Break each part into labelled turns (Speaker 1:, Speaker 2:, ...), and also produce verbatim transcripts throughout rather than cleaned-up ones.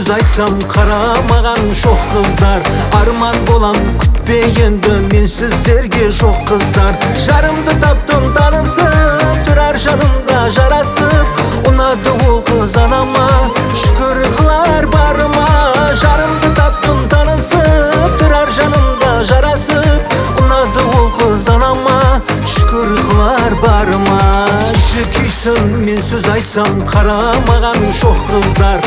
Speaker 1: сөз айтсам қарамаған шоқ қыздар. Арман болам күтпегенді мен сіздерге жоқ қыздар. Жарымды таптым танысып, тұрар жанымда жарасып. Ұнады ол қыз анама, шүкір қылар барыма. Жарымды таптым танысып, тұрар жанымда жарасып. Ұнады ол қыз анама, шүкір қылар барыма. Іші күйсін мен сөз айтсам қарамаған шоқ қыздар.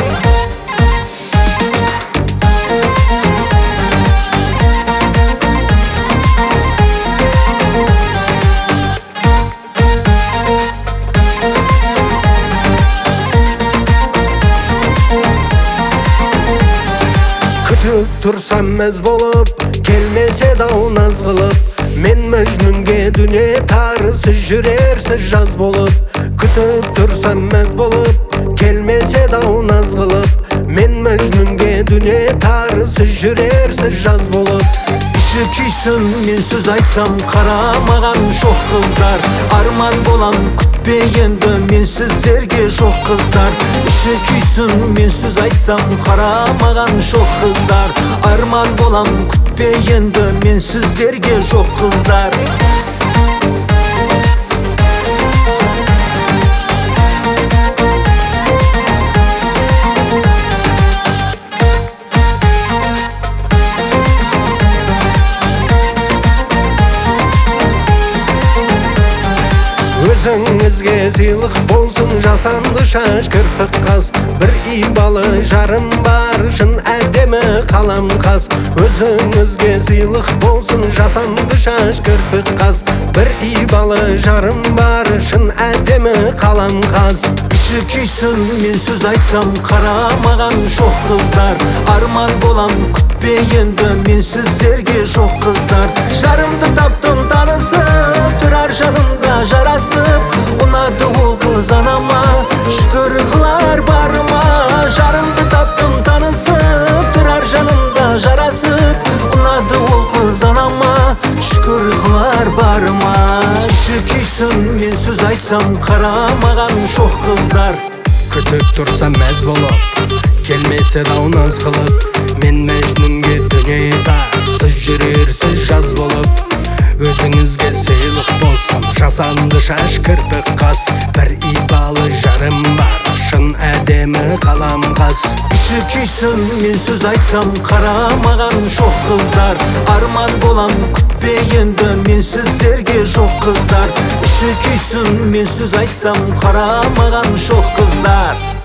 Speaker 2: Күтіп тұрсам мәз болып, келмесе дау наз қылып. Мен мәжнүнге дүние тарысы жүрерсіз жаз болып. Күтіп тұрсам мәз болып, келмесе дау наз қылып. Мен мәжнүнге дүние тарысы жүрерсіз жаз болып.
Speaker 1: Іші күйсін мен сөз айтсам қарамаған шоқ қыздар. Арман болам күтпегенді мен сіздерге жоқ қыздар. Іші күйсін мен сөз айтсам қарамаған шоқ қыздар. Арман болам күтпегенді мен сіздерге жоқ қыздар.
Speaker 2: Өзіңізге сыйлық болсын жасанды шаш кірпік қас. Бір ибалы жарым бар, шын әдемі қалам қас. Өзіңізге сыйлық болсын жасанды шаш кірпік қас. Бір ибалы жарым бар, шын әдемі қалам қас.
Speaker 1: Іші күйсін мен сөз айтсам қарамаған шоқ қыздар. Арман болам күтпегенді мен сіздерге жоқ қыздар. Жарымды таптым танысып, тұрар жанымда жарасып. Ұнады ол қыз анама, шүкір қылар барыма. Жарымды таптым танысып, тұрар жанымда жарасып. Ұнады ол қыз анама, шүкір қылар барыма. Іші күйсін мен сөз айтсам қарамаған шоқ қыздар.
Speaker 2: Күтіп тұрсам мәз болып, келмесе дау наз қылып. Мен мәжнүнге дүние тарсы жүрерсіз жаз болып. Өзіңізге сыйлық болсам жасанды шаш кірпік қас. Бір ибалы жарым бар, шын әдемі қалам қас.
Speaker 1: Іші күйсін мен сөз айтсам қарамаған шоқ қыздар. Арман болам күтпегенді мен сіздерге жоқ қыздар. Іші күйсін мен сөз айтсам қарамаған шоқ қыздар.